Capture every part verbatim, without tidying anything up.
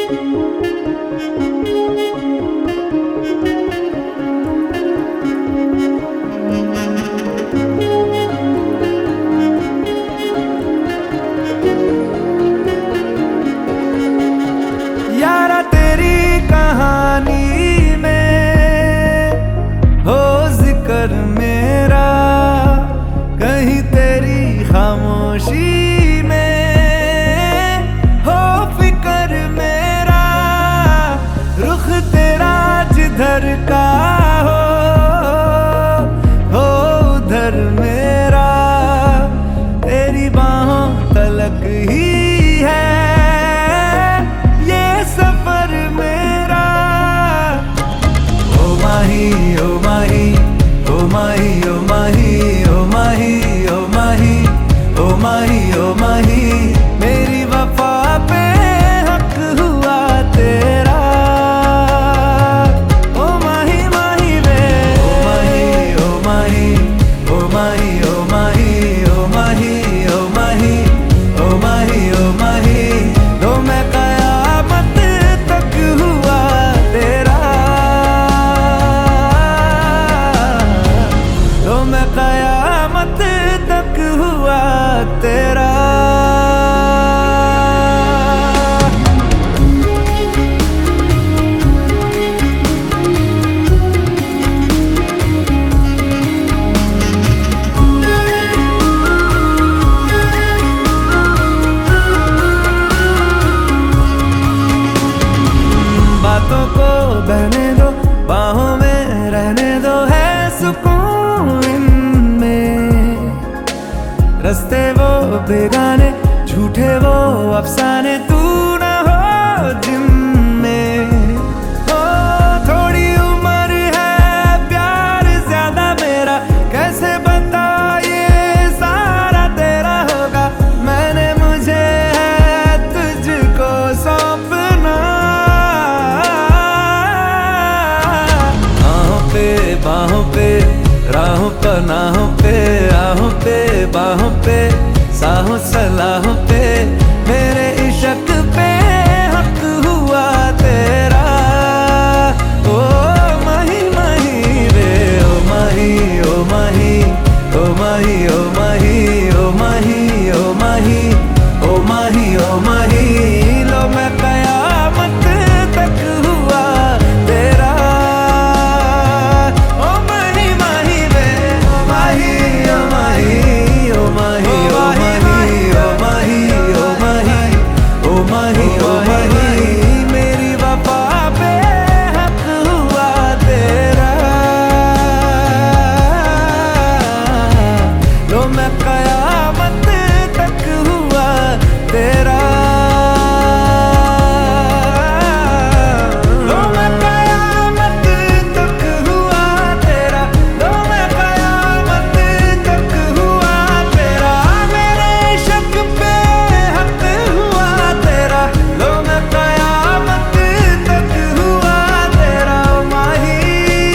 यारा तेरी कहानी में हो जिक्र मेरा, कहीं तेरी खामोशी में हो फिक्र मेरा। रुख तेरा जिधर का हो हो उधर मेरा, तेरी बाहों तलक ही है माही ओ माही ओ माही ओ माही ओ माही ओ माही ओ माही ओ माही, मेरी वफा पे हक हुआ तेरा। ओ माही माही वे ओ माही ओ माही ओ माही ओ माही ओ माही ओ माही ओ माही ओ माही, तो मैं कयामत तक हुआ तेरा। मैं कयामत तक हुआ तेरा। बातों को बहने दो, बाहों में रहने दो, है सुकून इनमें। रस्ते वो बेगाने, झूठे वो अफसाने, तू न हो जिनमें। ओ थोड़ी उम्र है, प्यार ज्यादा मेरा, कैसे बता ये सारा तेरा होगा। मैंने मुझे है तुझको सौंपना, आहों पे बाहों पे राहों पनाहों पे, आहों पे बाहों पे, साहों सलाहों पे, मेरे इश्क पे हक हुआ तेरा। ओ माही माही रे ओ माही ओ माही ओ माही ओ माही ओ माही ओ माही ओ माही ओ माही, लो मैं कयामत तक हुआ तेरा। ओ माही माही रे ओ माही ओ माही ओ माही ओ माही ओ माही ओ माही ओ माही ओ माही, मेरी वफा पे हक हुआ तेरा। लो मैं कयामत तक हुआ तेरा। लो मैं कयामत तक हुआ तेरा। लो मैं कयामत तक हुआ तेरा। मेरे इश्क पे हक हुआ तेरा। लो मैं कयामत तक हुआ तेरा। ओ माही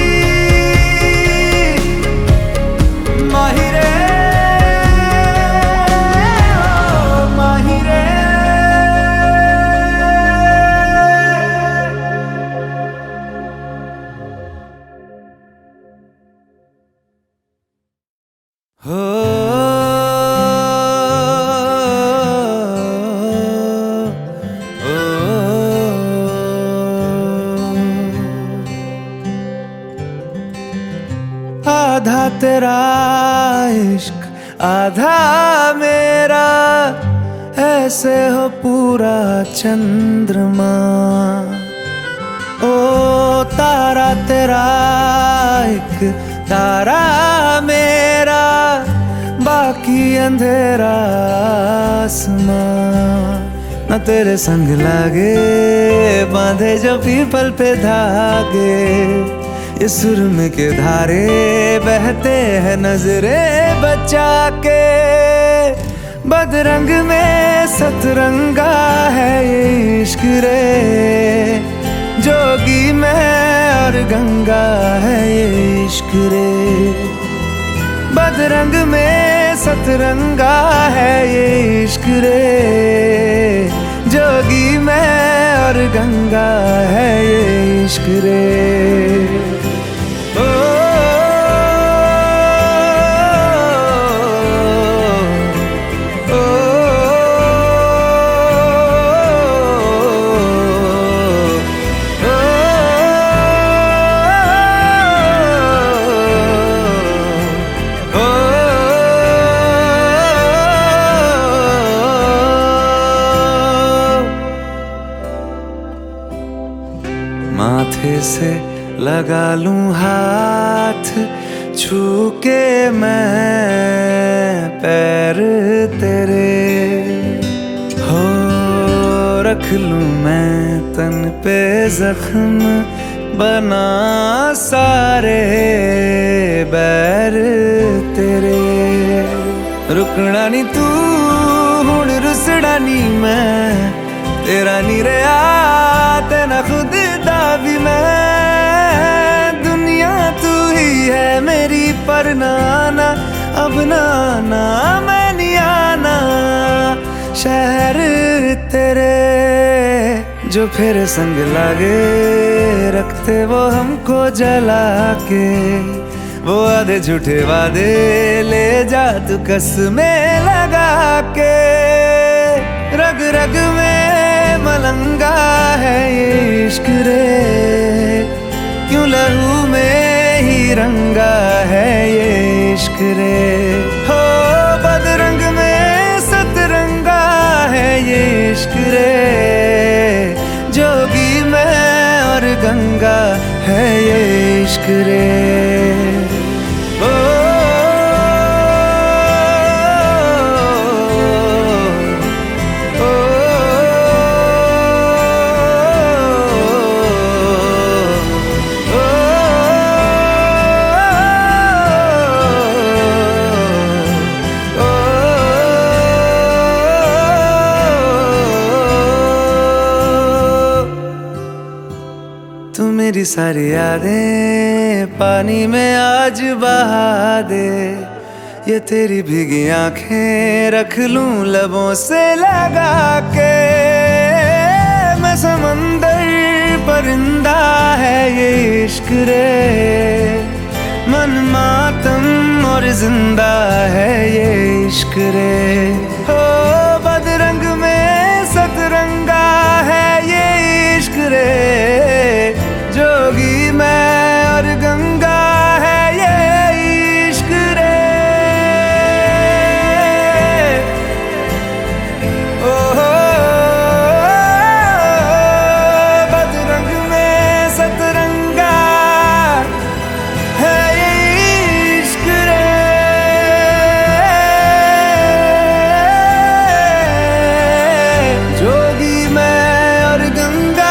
माही रे ओ माही रे। हो आधा तेरा इश्क आधा मेरा, ऐसे हो पूरा चंद्रमा। ओ तारा तेरा एक तारा मेरा, बाकी अंधेरा आसमां। न तेरे संग लागे बांधे जो पीपल पे धागे, ये सुरम के धारे बहते हैं नजरे बचा के। बदरंग में सतरंगा है ये इश्क रे, जोगी में और गंगा है ये इश्क रे। बदरंग में सतरंगा है ये इश्क रे, जोगी में और गंगा है ये इश्क रे। ओ, ओ, माथे से लगा लूं हाथ छू के मैं पैर तेरे, हो रख लूं मैं तन पे जख्म बना सारे बैर तेरे। रुकना नी तू हुण रुसड़ा नी मैं, तेरा नी रहा तेना खुद दा भी मैं। दुनिया तू ही है मेरी पर नाना, अब नाना मैं नहीं आना। शहर तेरे जो फिर संग लागे, रखते वो हमको जला के। वो आधे झूठे वादे ले जा तू कसमें लगा के। रग रग में मलंगा है ये इश्क रे, क्यों लहू में ही रंगा है ये इश्क रे। हो बदरंग में सतरंगा है ये इश्क रे, जोगी मैं और गंगा है ये इश्क रे। ओ तू मेरी सारी यादें पानी में आज बहा दे। ये तेरी भीगी आंखें रख लूं लबों से लगा के। मैं समंदर परिंदा है ये इश्क रे, मन मातम और जिंदा है ये इश्क रे। हो बदरंग में सतरंगा है ये इश्क रे, जोगी मैं और गंगा है ये इश्क रे। ओ बदरंग में सतरंगा है ये इश्क रे। जोगी मैं और गंगा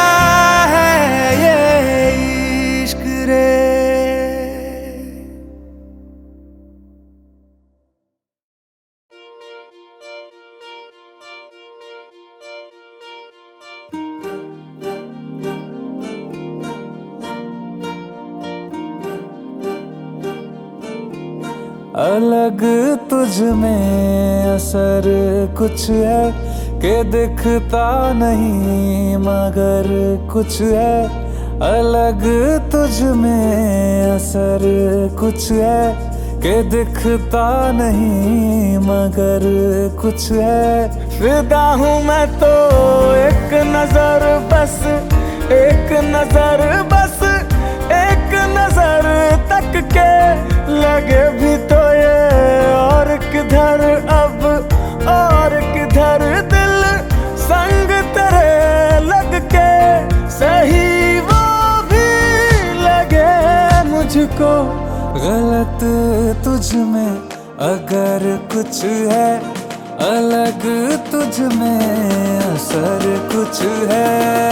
अलग तुझ में असर कुछ है कि दिखता नहीं मगर कुछ है। अलग तुझ में असर कुछ है कि दिखता नहीं मगर कुछ है। फिदा हूँ मैं तो एक नजर बस, एक नजर बस, एक नजर तक के लगे भी तो ये और किधर अब और किधर दिल संग तेरे लग के। सही वो भी लगे मुझको गलत तुझ में अगर कुछ है। अलग तुझ में असर कुछ है।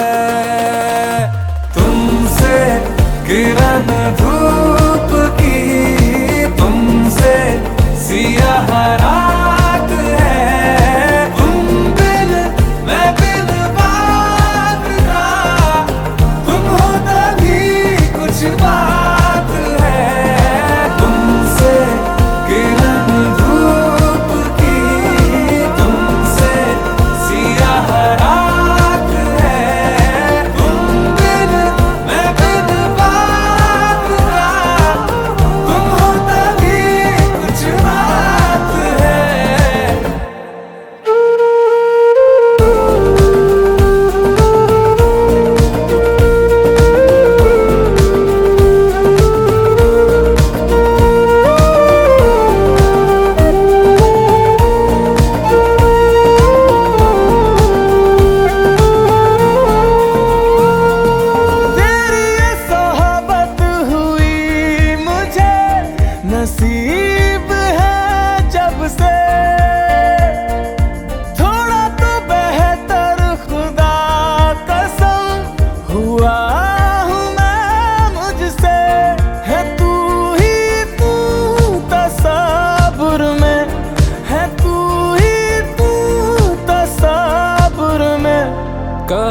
तुमसे किरण धूप की, तुमसे सियाह रात है। तुम बिन मैं बिन बात का, तुम हो तभी कुछ बात है। तुमसे किरण धूप की, तुमसे सियाह रात है।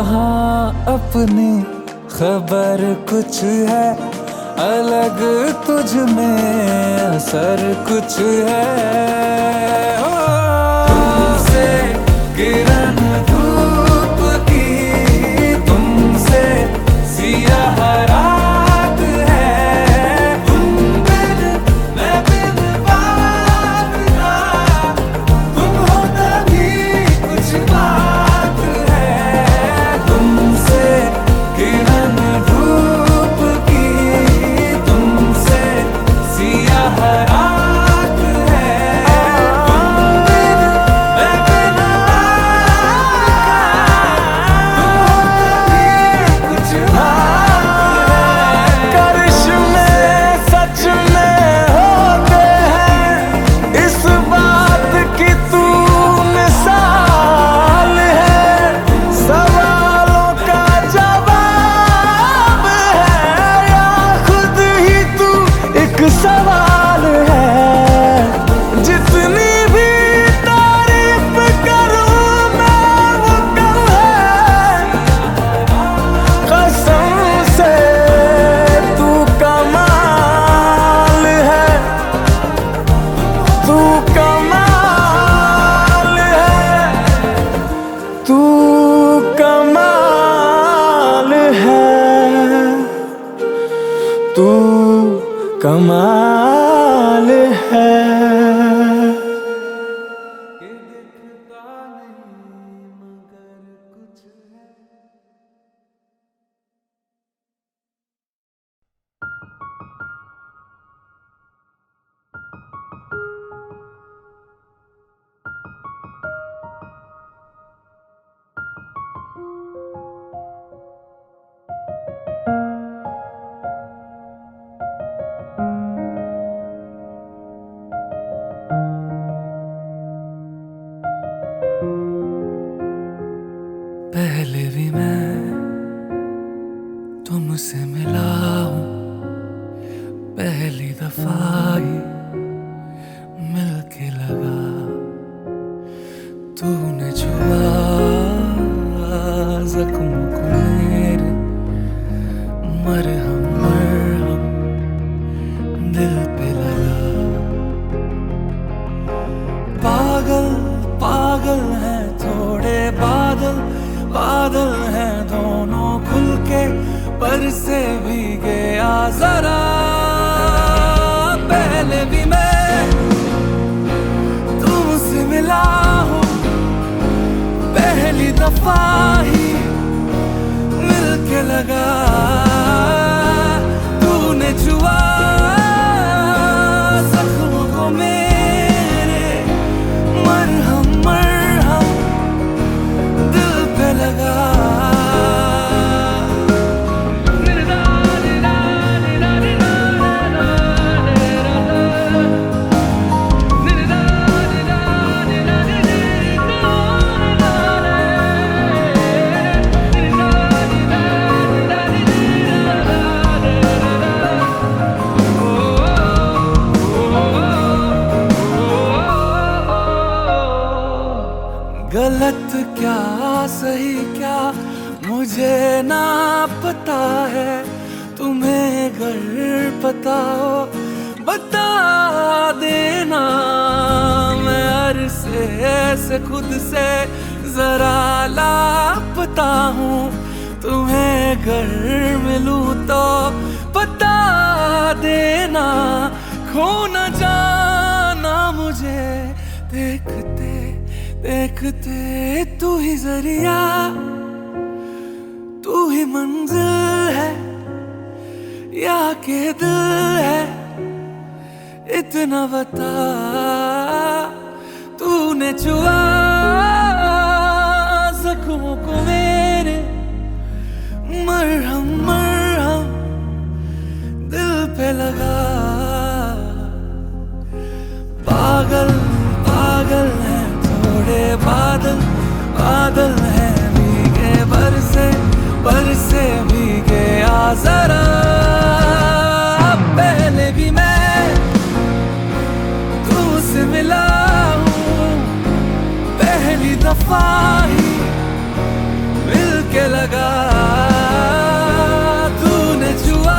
यहाँ अपनी खबर कुछ है अलग, तुझ में असर कुछ है। तुमसे किरण धूप की, तुमसे सियाह रात है, तुम बिन मैं बिन बात ना, तुम हो तभी कुछ बात है। तुमसे किरण धूप की, तुमसे सियाह रात है, तुम बिन मैं बिन बात का, तुम हो तभी कुछ बात है। करिश्मे सच में होते हैं, इस बात की तू मिसाल है। सवालों का जवाब है, या खुद ही तू एक सवाल है। जितनी भी तारीफ करूं मैं वो कम है, कसम से तू कमाल है, तू कमाल है, तू कमाल है, तू कमाल है। पहले भी मैं तुमसे मिला हूँ, पहली दफा ही मिलके लगा। तूने छुआ जख्मों को मेरे, मरहम मरहम दिल पे लगा। पागल पागल हैं थोड़े बादल, बादल हैं दोनों खुल के, पर से भी गया जरा। पहले भी मैं तुमसे मिला हूँ, पहली दफा ही मिलके लगा। तूने छुआ जख्मों को मेरे, मरहम मरहम दिल पे लगा। गलत क्या सही क्या मुझे ना पता है, तुम्हें अगर पता हो बता देना। मैं अरसे से खुद से जरा लापता हूँ, तुम्हें अगर मिलूं तो बता देना। खो न जाना मुझे देखते देखते, तू ही जरिया तू ही मंजिल है या के दिल है, इतना बता। तूने छुआ जख्मों को मेरे, मरहम मरहम दिल पे लगा। पागल पागल है थोड़े बादल, बादल हैं भीगे बरसे, बरसे भीगे आ जरा। पहले भी मैं तुमसे मिला हूँ, पहली दफा ही लगा तूने छुआ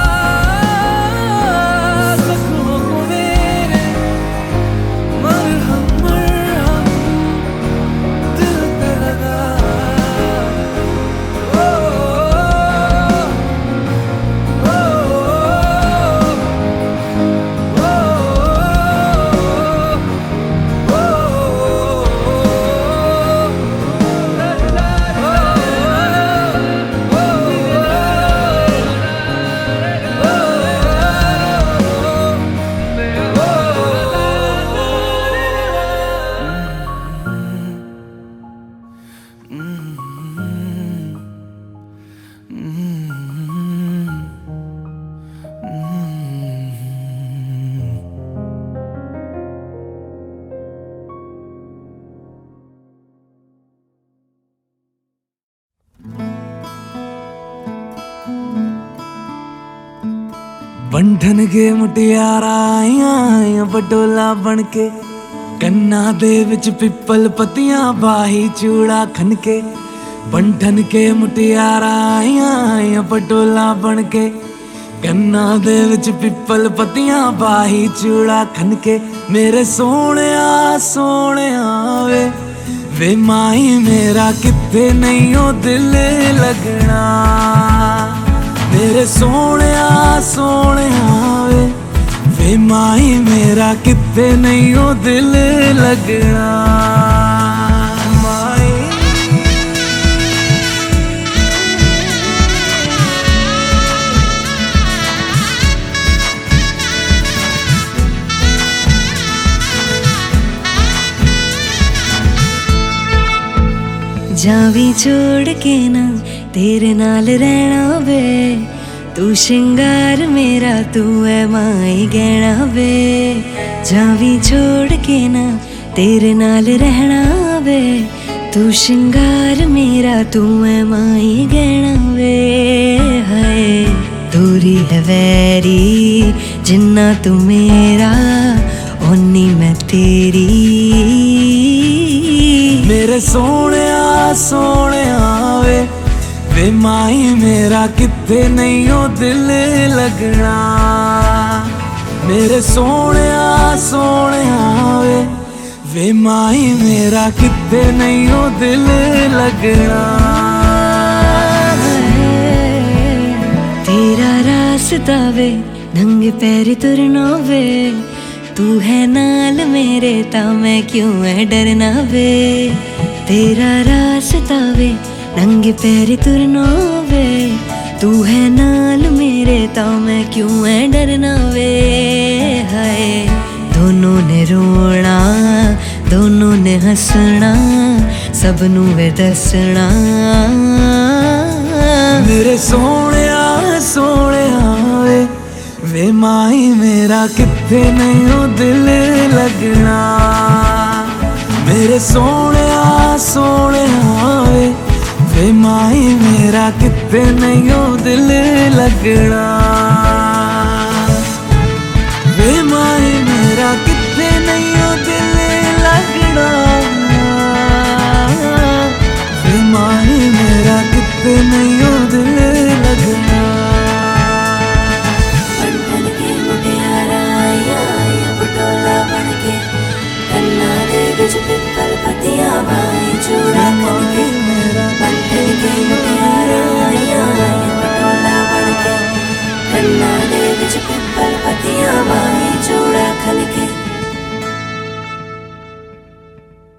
जख्मों को मेरे, मरहम मरहम दिल पे लगा। ओ, ओ, ओ, बंधन के मुटियारा आइयां आइयां पटोला बनके, कन्ना दे विच पिपल पत्तियां बाही चूड़ा खनके। बंधन के मुटियारा आइयां आइयां पटोला बनके, कन्ना दे विच पिपल पत्तियां बाही चूड़ा खनके। मेरे सोहणिया सोहणिया वे वे माई मेरा किथे नहीं ओ दिल लगना। मेरे सोहणिया सोहणिया वे वे माई मेरा किथे नहीं ओ दिल लगना। माई जावी छोड़ के ना तेरे नाल रहना वे, तू शिंगार मेरा तू है माई गहना वे। जावी छोड़ के ना तेरे नाल रहना वे, तू शिंगार मेरा तू है माई गहना वे। हाय दूरी है वैरी जिन्ना तू मेरा ओनी मैं तेरी। मेरे सोहणिया सोहणिया वे वे माई मेरा किथे नहीं ओ दिल लगना। मेरे सोहणिया सोहणिया वे वे माई मेरा किथे नहीं ओ दिल लगना। तेरा रास्ता वे नंगे पैर तुरना वे, तू है नाल मेरे ता मैं क्यों है डरना वे। तेरा रास्ता वे नंगे पैर तुरना वे, तू है नाल मेरे ता मैं क्यों है डरना वे। हाय दोनों ने रोना दोनों ने हंसना, सबनू वे दसना। मेरे सोहणिया सोहणिया वे वे माई मेरा किथे नहीं ओ दिल लगना। मेरे सोहणिया सोहणिया वे वे माई मेरा किथे नहीं ओ दिल लगना। वे माई मेरा किथे नहीं ओ दिल लगना। वे माई मेरा किथे नहीं ओ दिल लगना। बंधन के मुटियारा आइयां आइयां पटोला बनके, कन्ना दे विच पिपल पत्तियां बाही चूड़ा खनके। बंधन के मुटियारा आइयां आइयां पटोला बनके, कन्ना दे विच पिपल पत्तियां बाही चूड़ा खनके।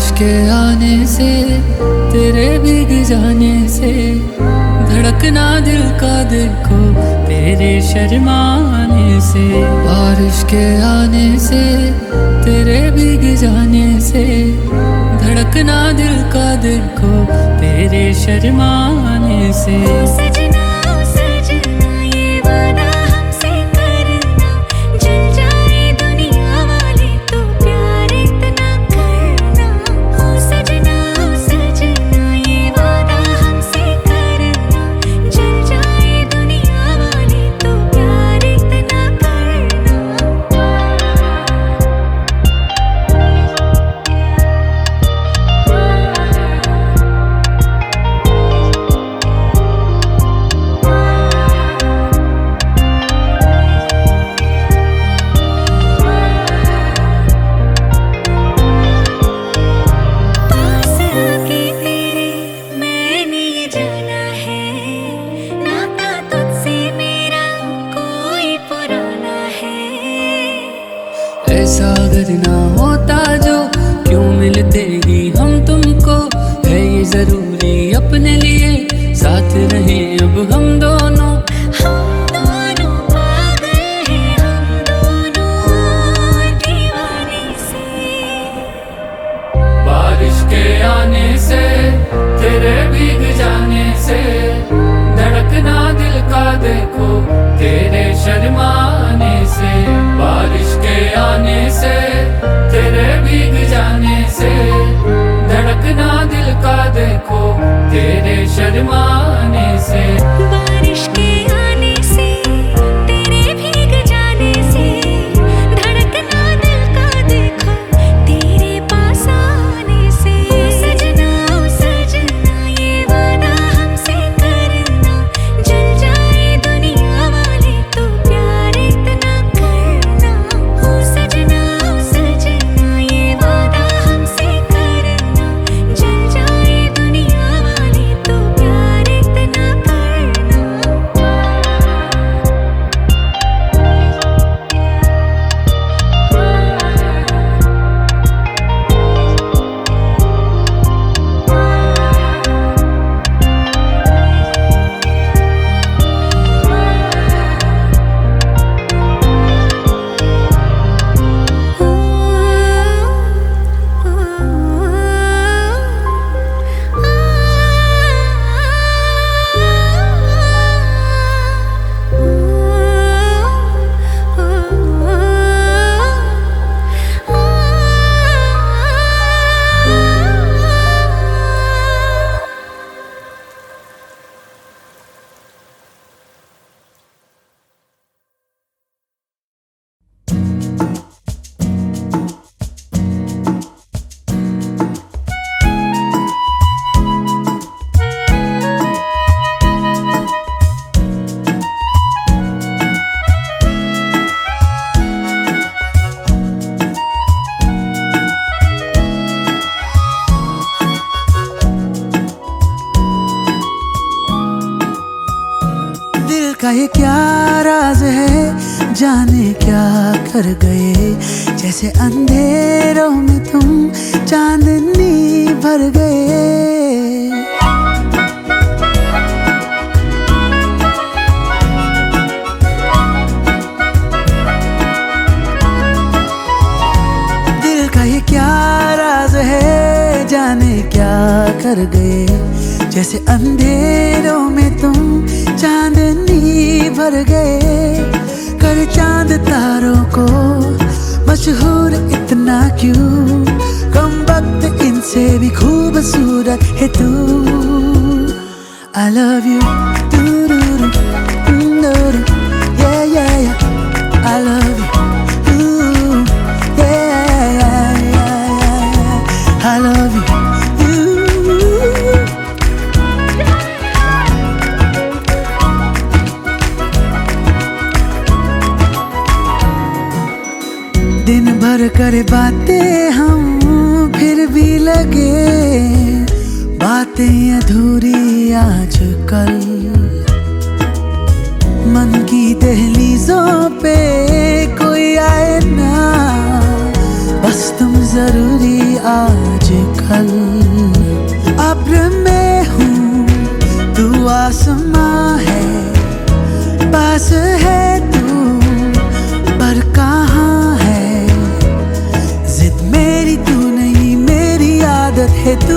बारिश के आने से, तेरे भीग जाने से, धड़कना दिल का देखो तेरे शर्माने से। बारिश के आने से, तेरे भीग जाने से, धड़कना दिल का देखो तेरे शर्माने से। सजना सजना ये वादा हमसे करना, जल जाए दुनिया वाले तो प्यार इतना करना। ओ सजना सजना ये वादा हमसे करना, जल जाए दुनिया वाले तो प्यार इतना करना। पास आके तेरे मैंने ये जाना है, नाता तुझसे मेरा कोई पुराना है। ऐसा अगर ना होता जो, क्यों मिलते ही हम तुमको। है ये जरूरी अपने लिए साथ रहे अब हम दोनों। हम दोनों पागल हैं, हम दोनों दीवाने से। बारिश के आने से, तेरे भीग जाने से, धड़कना दिल का देखो तेरे शर्माने से। बारिश के आने से, तेरे भीग जाने से, धड़कना दिल का देखो तेरे शर्माने से। बारिश के आने से, तेरे भीग जाने से, धड़कना दिल का देखो तेरे पास आने से। सजना सजना ये वादा हमसे करना, जल जाए दुनिया वाले तो प्यार इतना करना। ओ सजना सजना ये वादा हमसे करना, जल जाए दुनिया वाले तो प्यार इतना करना। दिल का ये क्या राज है, जाने क्या कर गए। जैसे अंधेरों में तुम चांदनी भर गए। दिल का ये क्या राज है, जाने क्या कर गए। जैसे अंधेरों में तुम चांदनी भर गए। कर चांद तारों को मशहूर इतना क्यों, कम वक्त इनसे भी खूबसूरत है तू। I love you, do-do-do, do-do-do, yeah, yeah, yeah. I love you, ooh, yeah, yeah, yeah, yeah. I love you. दिन भर करे बातें हम, फिर भी लगे बातें अधूरी आजकल। मन की दहलीजों पे कोई आए ना, बस तुम जरूरी आज कल। अब्र में हूँ तू आसमां है, पास है तू पर कहाँ है। जिद मेरी तू नहीं, मेरी आदत है तू।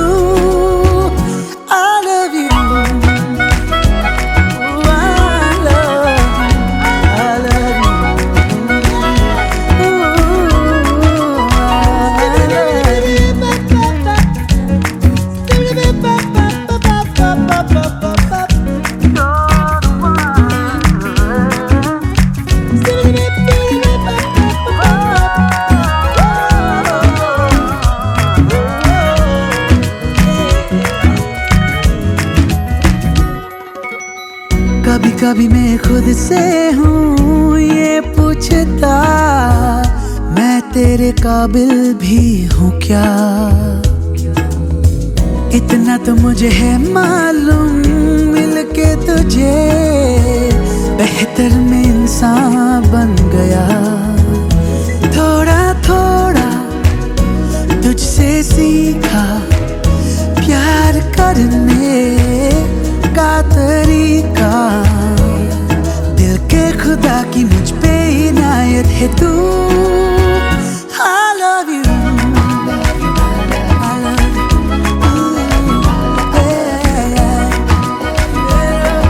कभी कभी मैं खुद से हूँ ये पूछता, मैं तेरे काबिल भी हूँ क्या। इतना तो मुझे है मालूम, मिलके तुझे बेहतर में इंसान बन गया। थोड़ा थोड़ा तुझसे सीखा प्यार करने का तरीका। दिल के खुदा की मुझ पे इनायत है तू। I love you, I love you, yeah, yeah.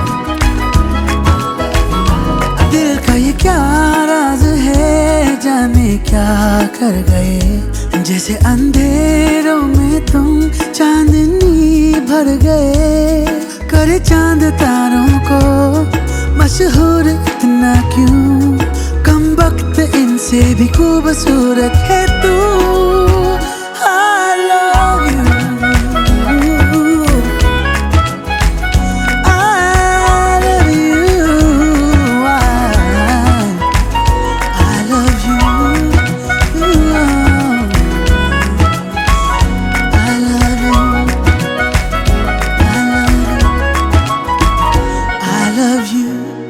दिल का ये क्या राज है, जाने क्या कर गए। जैसे अंधेरों में तुम चांदनी भर गए। करे चांद तारों को मशहूर इतना क्यों, कम वक्त इनसे भी खूबसूरत है तू। I love you, I love you, I, I love you, I love you, I love you.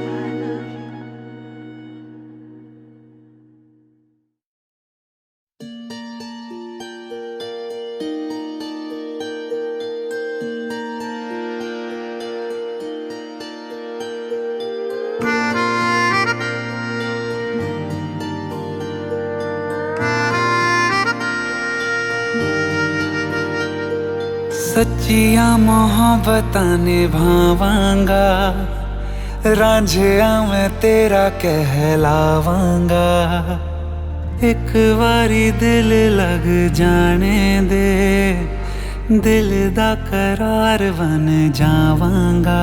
सच्चियां मोहब्बतां निभावांगा, रांझिया मैं तेरा कहलावांगा। एक बारी दिल लग जाने दे, दिल दा करार बन जावांगा।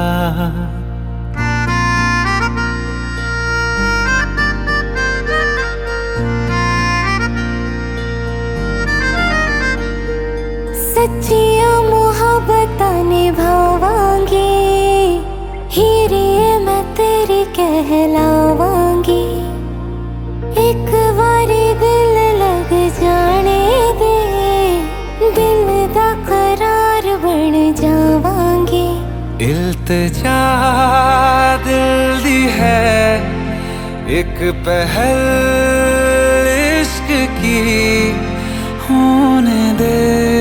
सच्चियां मोहब्बतां निभावांगी, हीरे मैं तेरी कहलावांगी। एक बारी दिल लग जाने दे, दिल दा करार बन जावांगी। इल्तिजा दिल दी है एक पहल इश्क की, होने दे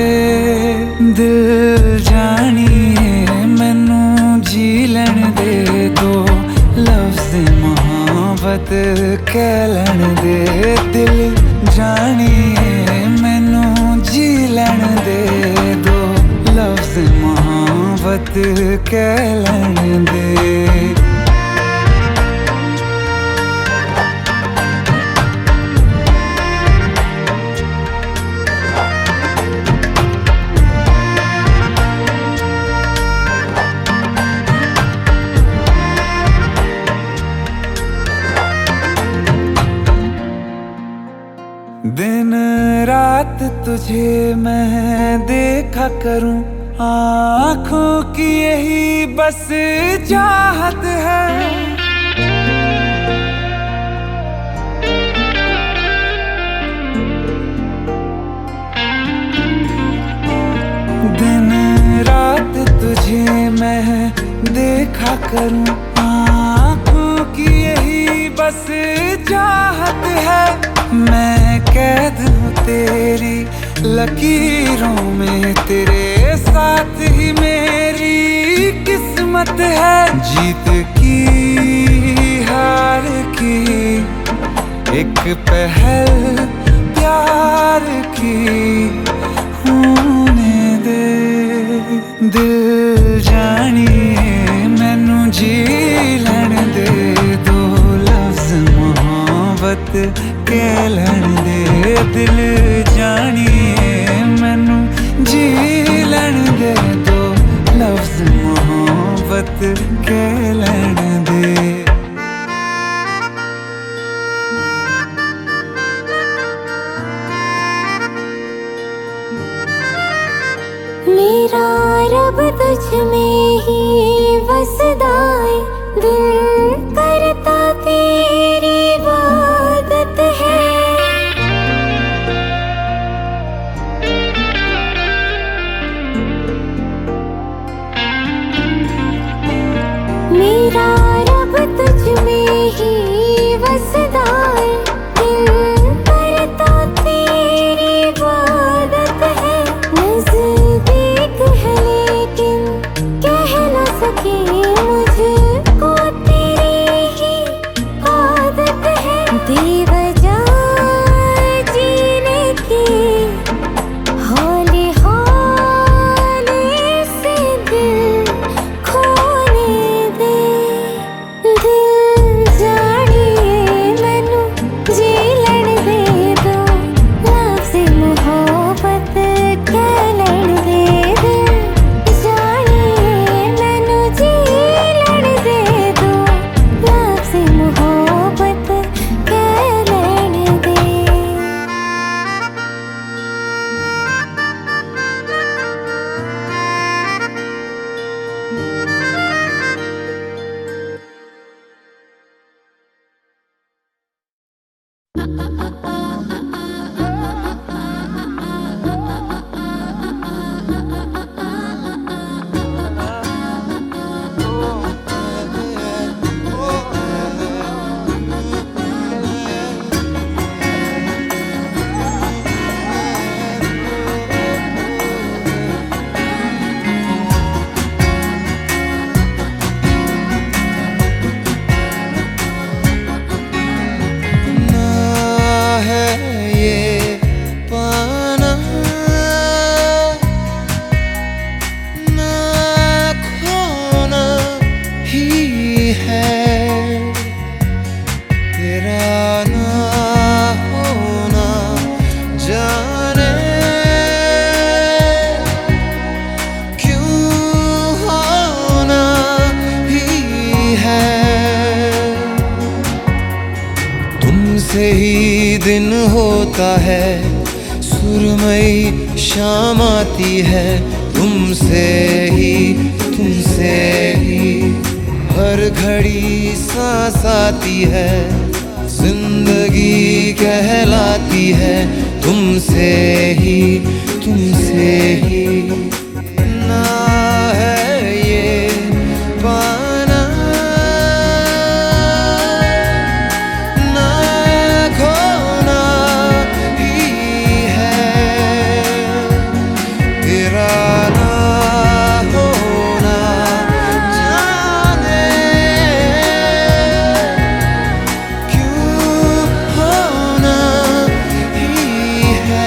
दिल जानिए मैनू जी लैन दे। दो लफ्ज़ मोहब्बत कह लैन दे, दिल जानिए मैनू जी लैन दे। दो लफ्ज़ मोहब्बत कह लैन दे। दिन रात तुझे मैं देखा करूं, आँखों की यही बस चाहत है। दिन रात तुझे मैं देखा करूं, आँखों की यही बस चाहत है। मैं कैद हूँ तेरी लकीरों में, तेरे साथ ही मेरी किस्मत है। जीत की हार की एक पहल प्यार की होने दे। दिल जानिए मैनू जी लैण दे, दो लफ्ज़ मोहब्बत कह लैण दे। दिल जानिए मैनू जी लैण दे, दो लफ्ज़ मोहब्बत कह लैण दे। मेरा रब तुझ में ही वसदा है, दिल करता तेरी इबादत है। मेरा रब तुझ में ही वसदा है, दिल करता तेरी इबादत है। नज़दीक है लेकिन कह न सके, मुझको तेरी ही आदत है। बेवजह जीने की हौले हौले से दिल खोने दे। दिल जानिए मैनू जी लैण दे, दो लफ्ज़ मोहब्बत कह लैण दे। दिल जानिए मैनू जी लैण दे, दो लफ्ज़ मोहब्बत कह लैण दे। तुमसे ही दिन होता है, सुरमई शाम आती है। तुमसे ही तुमसे ही हर घड़ी सांस आती है, जिंदगी कहलाती है। तुमसे ही तुमसे ही ना है ये पाना, ना खोना ही है। तेरा ना होना जाने क्यों होना ही है।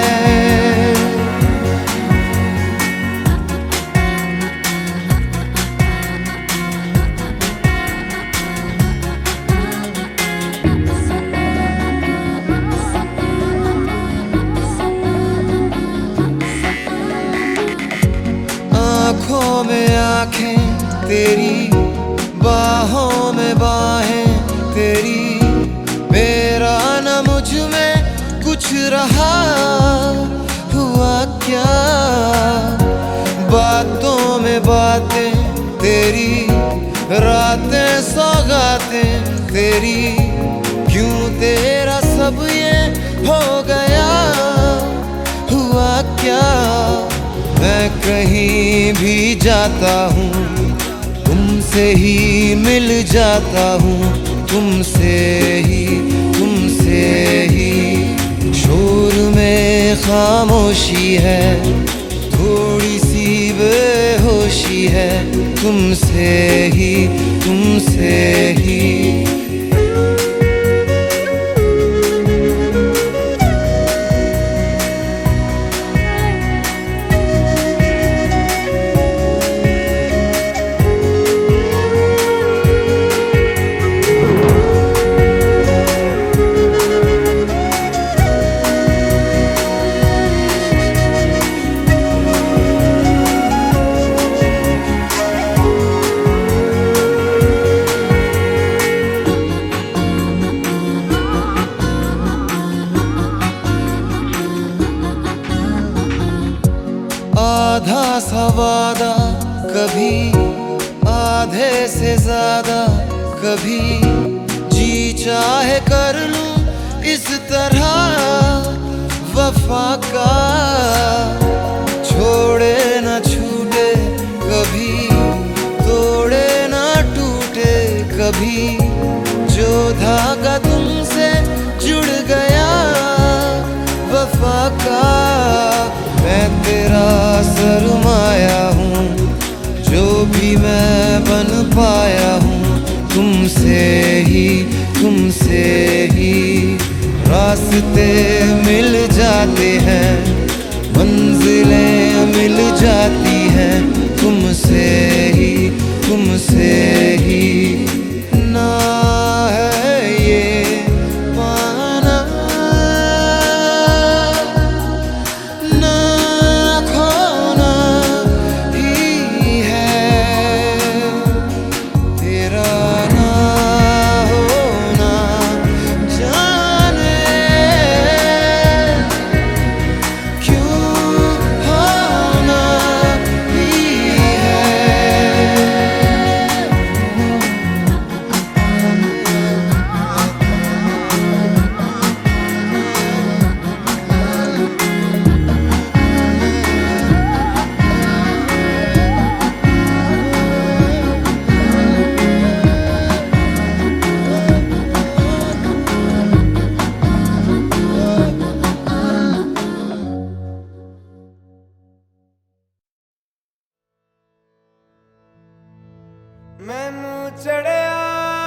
आँखों में आँखें तेरी, बाहों में बाहें तेरी। मेरा न मुझ में कुछ रहा, हुआ क्या बातों में बातें तेरी, रातें सौगातें तेरी। क्यों तेरा सब ये हो गया, हुआ क्या। मैं कहीं भी जाता हूँ, तुमसे ही मिल जाता हूँ। तुमसे ही तुमसे ही शोर में खामोशी है, थोड़ी सी बेहोशी है, तुमसे ही तुमसे ही। आधा सा वादा कभी आधे से ज्यादा, कभी जी चाहे कर लूं इस तरह वफा का। छोड़े न छूटे कभी, तोड़े न टूटे कभी, जो धागा तुमसे जुड़ गया वफा का। मैं तेरा सरमाया हूँ, जो भी मैं बन पाया हूँ, तुमसे ही तुमसे ही। रास्ते मिल जाते हैं, मंजिलें मिल जाती हैं, तुमसे ही तुमसे ही। ना है ये पाना, ना खोना ही है, तेरा ना होना जाने क्यों होना ही है। मैनू चढ़िया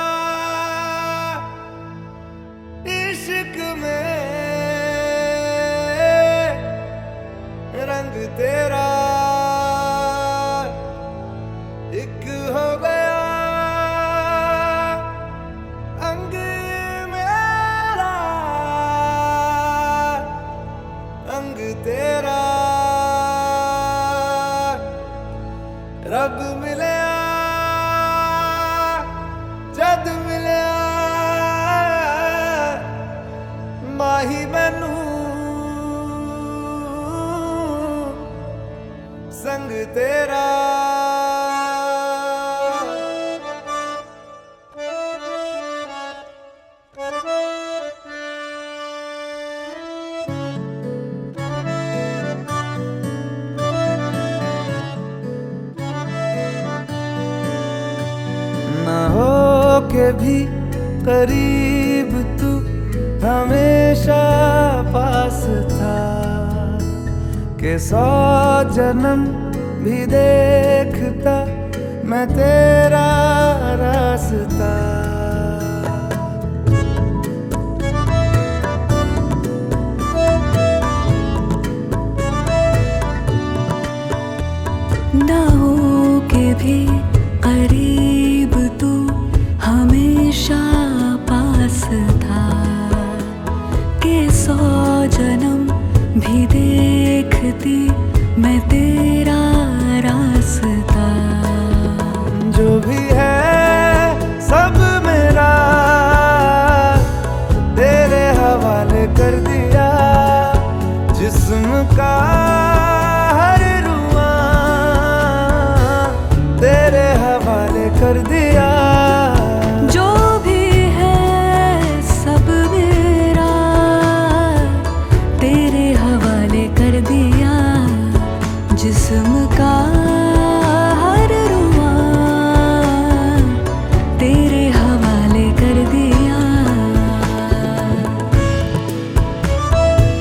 इश्क में रंग तेरा एक हो गया, अंग मेरा अंग तेरा। रब मिले जद मिलिया माही मैनू संग तेरा। ना हो के भी करीब तू हमेशा पास था, के सौ जन्म भी देखता मैं तेरा रास्ता। ना हो के भी करीब तू हमेशा पास था, के सौ जन्म भी देखती मैं तेरा रास्ता। जो भी है सब मेरा तेरे हवाले कर दिया, जिस्म का हर रुआ तेरे हवाले कर दिया। जो भी है सब मेरा तेरे हवाले कर दिया, जिस्म का हर रुआ तेरे हवाले कर दिया।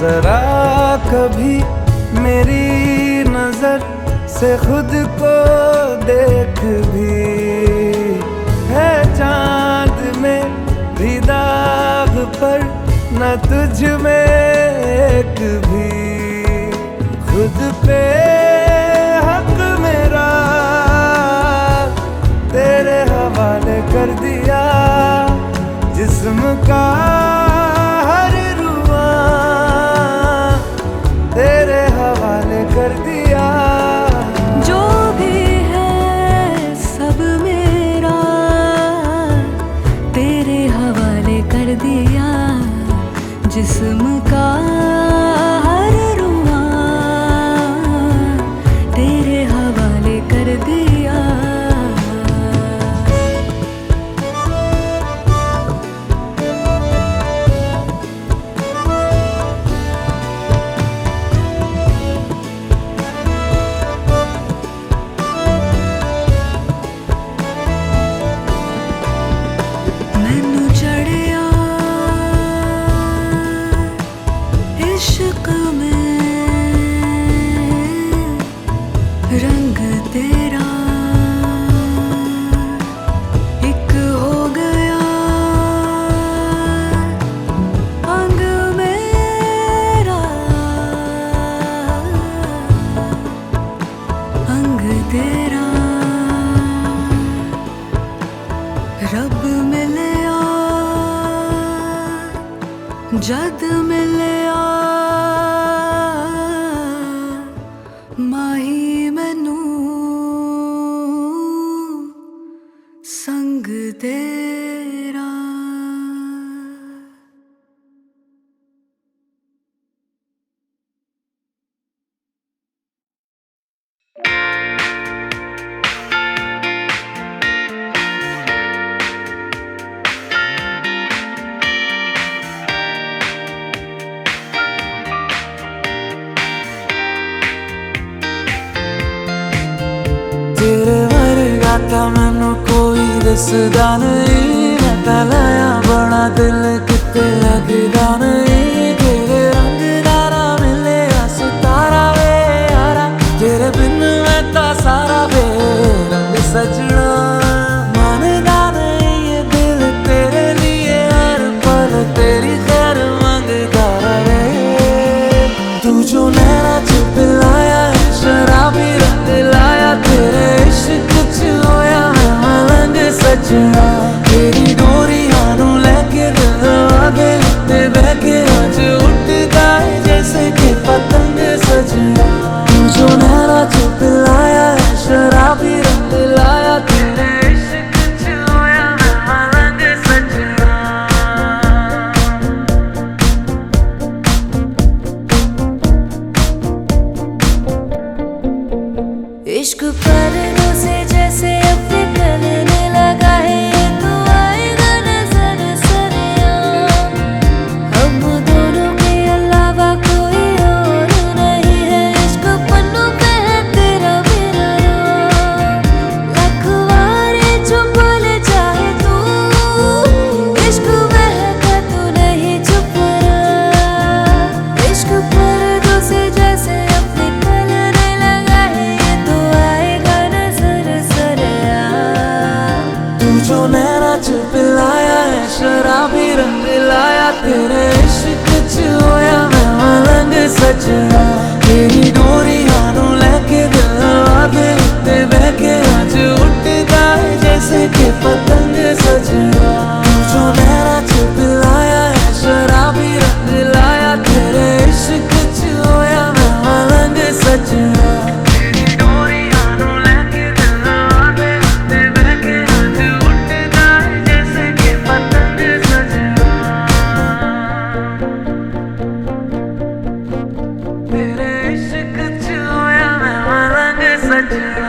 जरा कभी मेरी नजर से खुद को देख भी, है चांद में भी दाग पर न तुझ में एक भी। खुद पे हक मेरा तेरे हवाले कर दिया, जिस्म का हर रुआ तेरे हवाले कर दिया। जो भी है सब मेरा तेरे हवाले कर दिया, जिस्म का हर रुआ तेरे हवाले कर दिया। मैनू चढ़िया इश्क में रंग तेरा, एक हो गया अंग मेरा, अंग तेरा। रब मिलया जद मिलया, माही मैनू संग तेरा। तेरे वर्गा तां मैनू कोई दसदा नहीं, मैं तां लाया बड़ा दिल किते लगदा नहीं। तेरे रंग दा ना मिले सितारा वे यारा, तेरे बिन मैं तां सारा बेरंग सजना। मानदा नहीं ये दिल तेरे लिए हर पल तेरी खैर मंगदा रहे। तू जो नैना च पिलाया है शराबी रंग लाया, तेरे इश्क च होया मैं मलंग सजना। तेरी डोरियां नू लेके दिल आगे उत्ते बह के अज उठदा है जैसे कि पतंग सजना। तू जो नैना च पिलाया है शराबी रंग लाया, तेरे इश्क च होया मैं मलंग सजना। इश्क पर्दों से जैसे अपने गलने लगा है, तो आएगा नजर सरिया। हम दोनों के अलावा कोई और नहीं है, इश्क पन्नों पे है तेरा मेरा नाम। लखवारे जो बोले चाहे तू, इश्क महका तू नहीं चुप रहा। इश्क पर्दों से जैसे अपने गलने लगा है, ये तो आएगा नजर सरिया। तू जो नैना च पिलाया है शराबी रंग लाया, तेरे इश्क च होया मैं मलंग सजना। तेरी डोरियां नू लेके दिल आगे उत्ते बह के अज उठदा है जैसे कि पतंग सजना। तू जो नैना च पिलाया है शराबी रंग लाया, तेरे इश्क च होया मैं मलंग सजना। तेरी डोरियां नू लेके दिल आगे उत्ते बह के अज उठदा है जैसे कि पतंग सजना। तेरे इश्क च होया मैं मलंग सजना।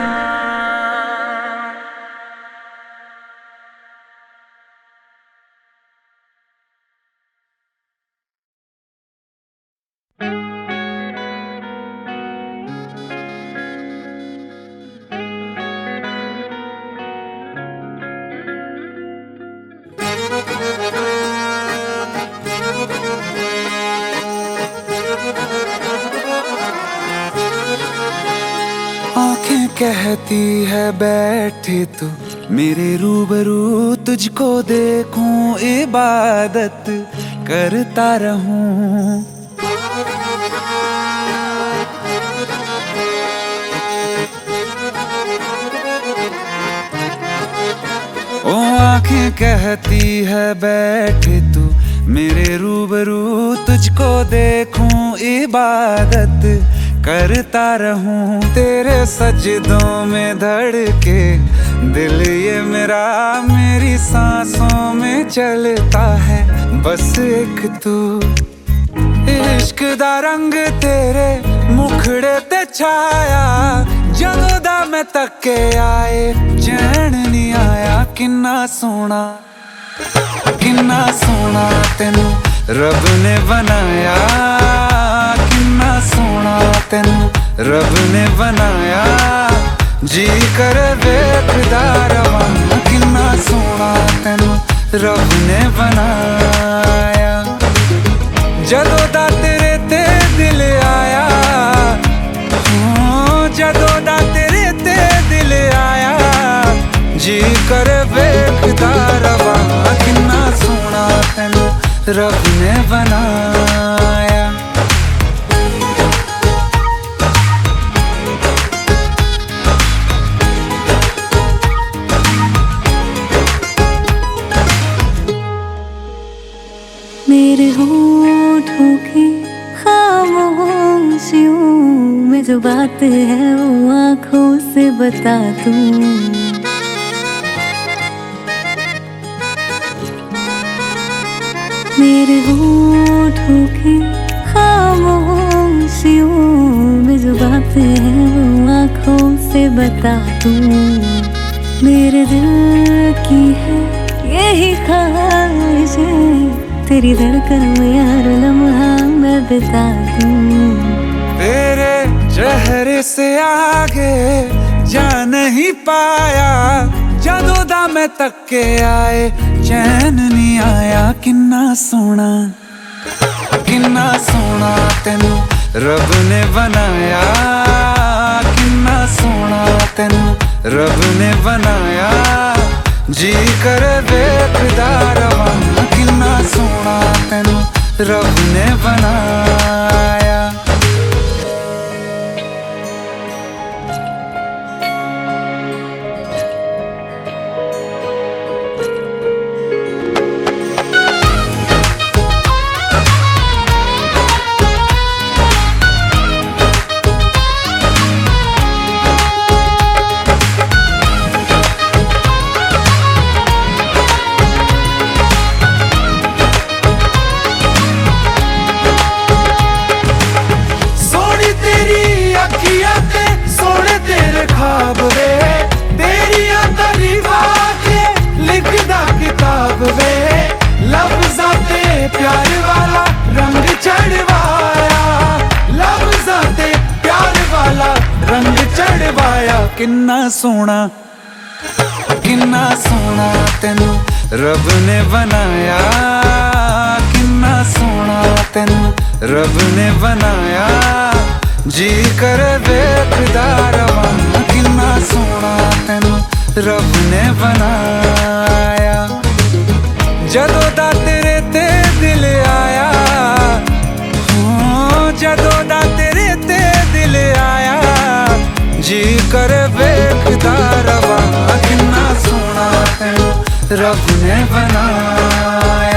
कहती है बैठे तू मेरे रूबरू, तुझको देखूं इबादत करता रहूं। ओ आंखें कहती है बैठे तू मेरे रूबरू, तुझको देखूं इबादत करता रहूं। तेरे सजदों में धड़के दिल ये मेरा, मेरी सांसों में चलता है बस एक तू। इश्क दा रंग तेरे मुखड़े ते छाया, जदों दा मैं तके आए चैन नहीं आया। किन्ना सोना किन्ना सोना तेनू रब ने बनाया, किन्ना सोना तेनू रब ने बनाया। जी कर वेखदा रवां, किन्ना सोना तेनू रब ने बनाया। जदों दा तेरे ते दिल आया, हो जदों दा तेरे ते दिल आया। जी कर वेखदा रवां, किन्ना सोना तेनू रब ने बनाया। मेरे होठों की खामोशियों में जो बात है वो आँखों से बता दूं। मेरे होठों की खामोशियों में जो बात है वो आँखों से बता दूं। मेरे दिल की है यही ख्वाहिश है, तेरी धड़कन में हर लम्हा मैं बिता दूं। तेरे चेहरे से आगे जा नहीं पाया, जदों दा मैं तके आए चैन नहीं आया। किन्ना सोना किन्ना सोना तेनू रब ने बनाया, किन्ना सोना तेनू रब ने बनाया। जी कर वेखदा रवां, किन्ना सोना तेनू रब ने बनाया। प्यार वाला रंग चढ़वाया, लफ्ज़ां ते प्यार वाला रंग चढ़वाया। किन्ना सोना किन्ना सोना तेनू रब ने बनाया, किन्ना सोना तेनू रब ने बनाया। जी कर वेखदा रवां, किन्ना सोना तेनू रब ने बनाया। जदों दा तेरे ते दिल आया, हो जदों दा तेरे ते दिल आया। जी कर वेखदा रवां, किन्ना सोना तेनू रब ने बनाया।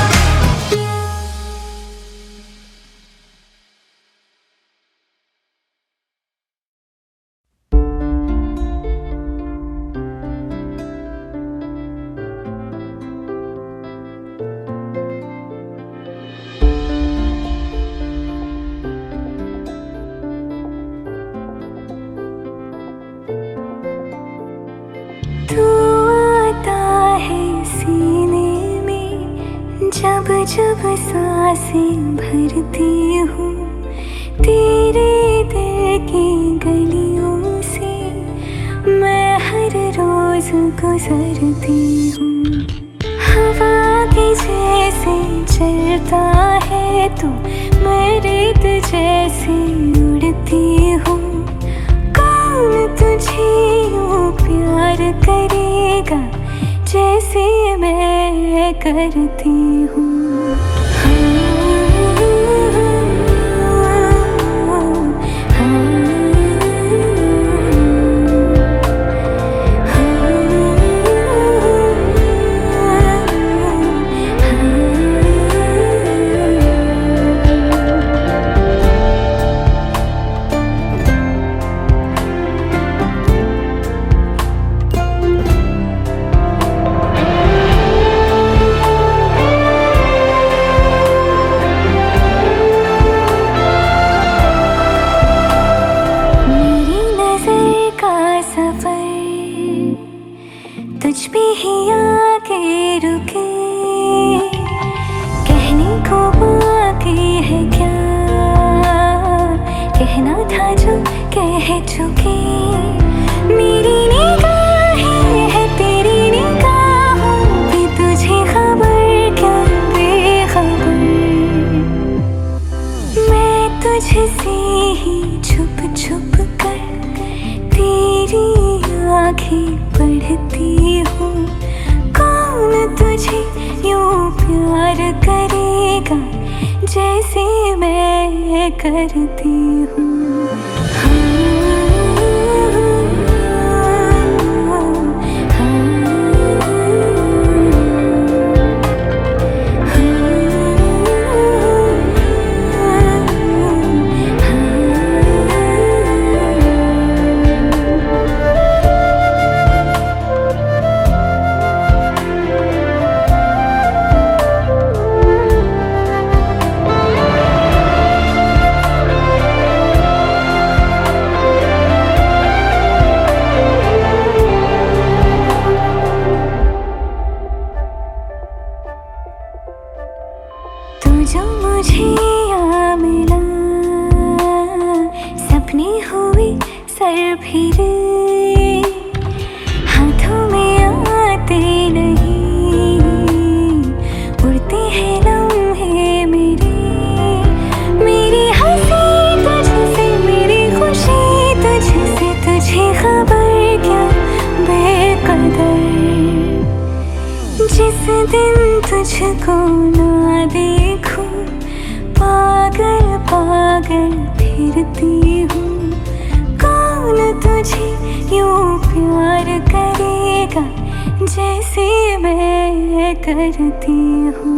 तू आता है सीने में, जब जब सांसें भरती हूँ। तेरे दिल की गलियों से मैं हर रोज गुजरती हूँ। हवा के जैसे चलता है तू, मैं रेत जैसे उड़ती हूँ। कौन तुझे करती हूँ। तुझ पे ही आके रुके, कहने को बाकी है क्या, कहना था जो कह चुके। मेरी निगाहें है तेरी निगाहों पे, तुझे खबर क्या बेखबर। मैं तुझसे ही छुप छुप कर तेरी आँखें पढ़ती हूँ। कौन तुझे यूं प्यार करेगा जैसे मैं करती हूँ। जो मुझे यहाँ मिला, सपने हुए सर फिरे, हाथों में आते नहीं, उड़ते हैं लम्हे मेरे। मेरी हंसी तुझसे, मेरी खुशी तुझसे, तुझे खबर क्या बेकदर। जिस दिन तुझको ना देखूं, पागल पागल फिरती हूँ। कौन तुझे यूं प्यार करेगा जैसे मैं करती हूँ।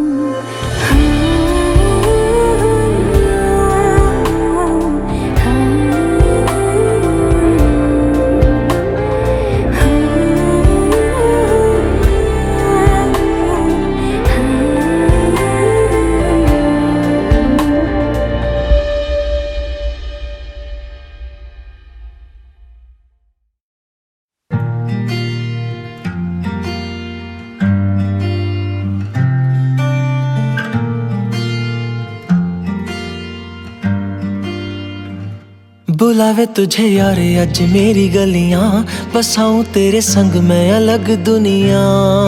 बुलावे तुझे यार अज मेरी गलियां, बसाऊं तेरे संग मैं अलग दुनिया।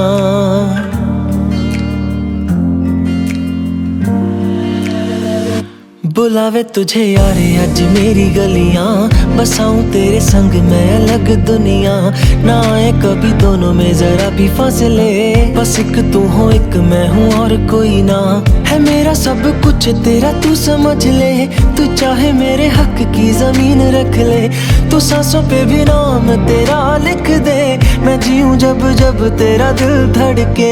बुलावे तुझे यार अज मेरी गलियां, बसाऊं तेरे संग मैं अलग दुनिया। ना आए कभी दोनों में जरा भी फासले, बस एक तू हो एक मैं हूँ और कोई ना। है मेरा सब कुछ तेरा तू समझ ले, तू चाहे मेरे हक की जमीन रख ले। तू सांसों पे भी नाम तेरा लिख दे, मैं जीऊं जब जब तेरा दिल धड़के।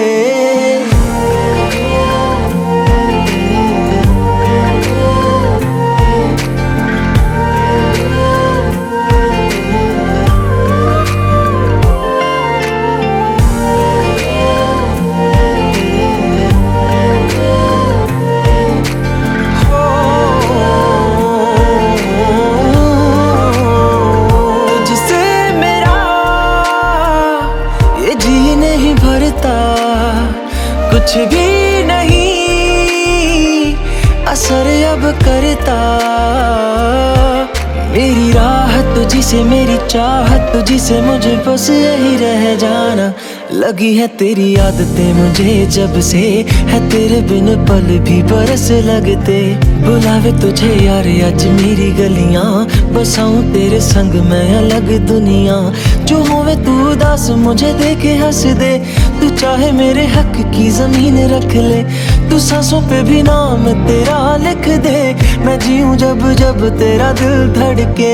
कुछ भी नहीं असर अब करता, मेरी राह तुझी से, मेरी चाहत तुझी से, मुझे बस यही रह जाना। लगी है तेरी आदतें मुझे जब से, है तेरे बिन पल भी बरस लगते। बुलावे तुझे यार आज मेरी गलियां, बसाऊं तेरे संग मैं अलग दुनिया। जो होवे तू उदास मुझे देखे हंस दे, तू चाहे मेरे हक की जमीन रख ले, तू सांसों पे भी नाम तेरा लिख दे, मैं जीऊं जब जब तेरा दिल धड़के।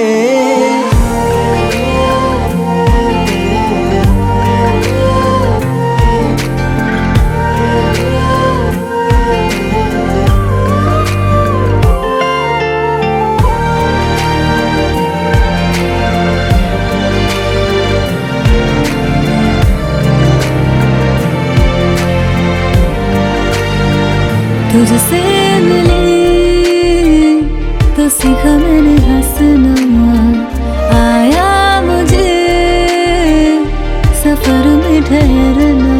तुझसे मिले तो सीखा मैंने हंसना, आया मुझे सफर में ठहरना।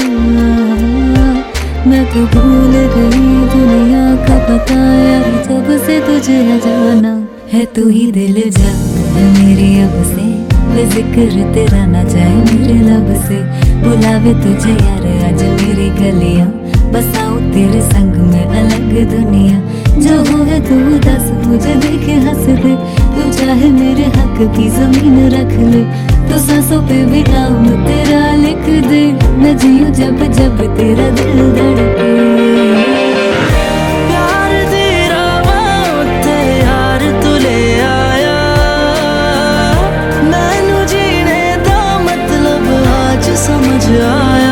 मैं तो भूल गई दुनिया का पता यार, जब से तुझे जाना है तू ही दिल जा है मेरी अब से, वे जिक्र तेरा ना जाए मेरे लब से। बुलावे तुझे यार आज मेरी गलियां, बसाऊं तेरे संग में अलग दुनिया। जो हो है तू दस मुझे देखे हंस दे, तू चाहे मेरे हक की जमीन रख ले, तो सांसों पे भी नाम तेरा लिख दे, मैं जीऊं जब जब तेरा दिल धड़के। प्यार तेरा मौत यार तू ले आया, मैनू जीने दा मतलब आज समझ आया।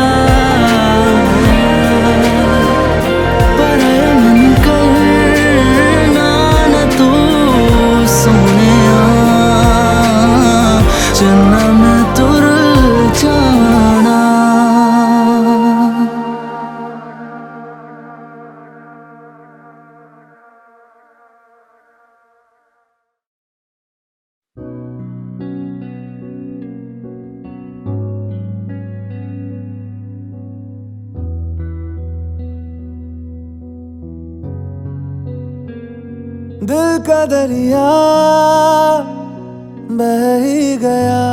दिल का दरिया बह ही गया,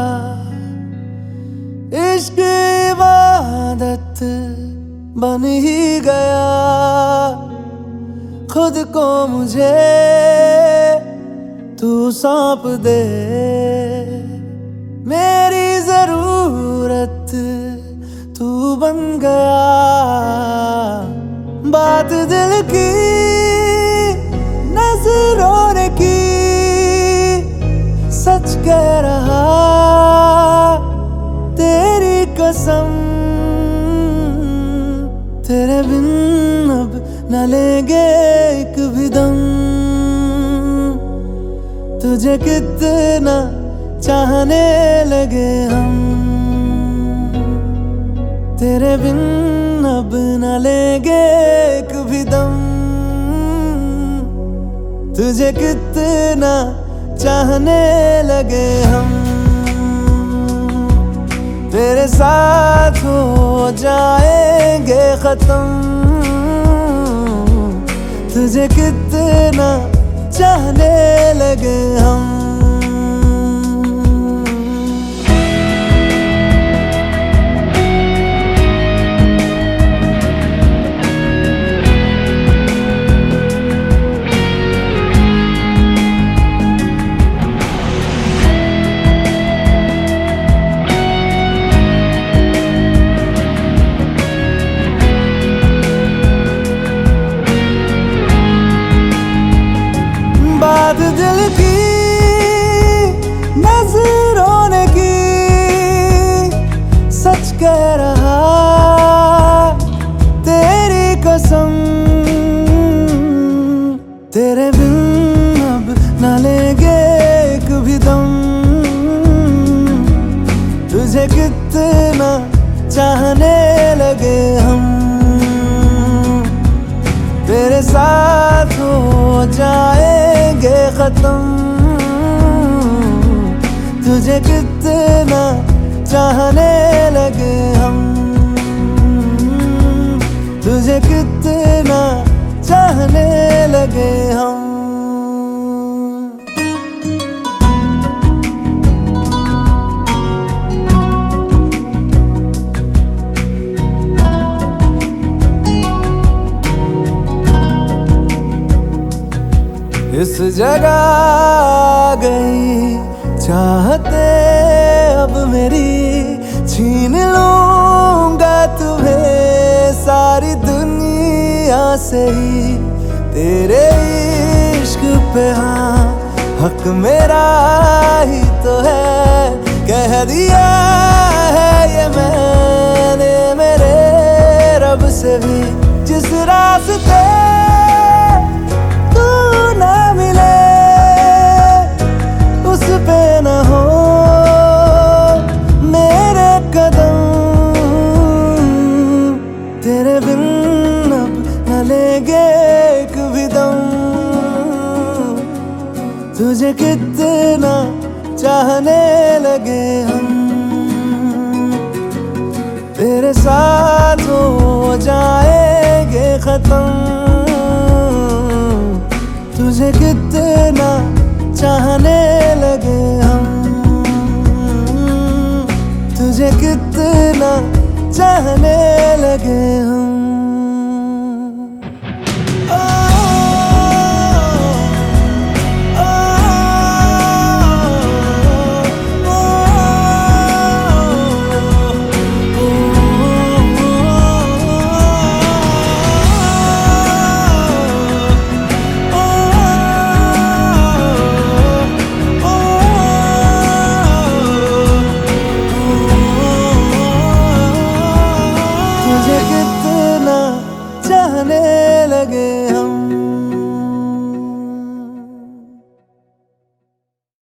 इश्क इबादत बन ही गया। खुद को मुझे तू सौंप दे, मेरी जरूरत तू बन गया। बात दिल की नजरों ने की, सच कह रहा तेरी कसम। तेरे बिन अब न लेंगे एक भी दम, तुझे कितना चाहने लगे हम। तेरे बिन अब न लेंगे एक भी दम, तुझे कितना चाहने लगे हम। तेरे साथ हो जाएंगे खत्म, तुझे कितना चाहने लगे हम। बात दिल की नजरों ने की, सच कह रहा तेरी कसम। तेरे बिन अब न लेंगे एक भी दम, तुझे कितना चाहने लगे हम। तेरे साथ हो जाएंगे खत्म, तुझे कितना चाहने लगे हम। तुझे कितना चाहने लगे हम। इस जगह आ गई चाहते अब मेरी, छीन लूंगा तुम्हें सारी दुनिया से ही, तेरे इश्क पे हाँ हक मेरा ही तो है। कह दिया है ये मैंने मेरे रब से भी, जिस रास्ते तू ना मिले उस पे न हो मेरे कदम, तेरे बिन अब न लेंगे एक भी दम। तुझे कितना चाहने लगे हम, तेरे साथ हो जाएंगे खत्म। तुझे कितना चाहने लगे हम, तुझे कितना चाहने लगे हम।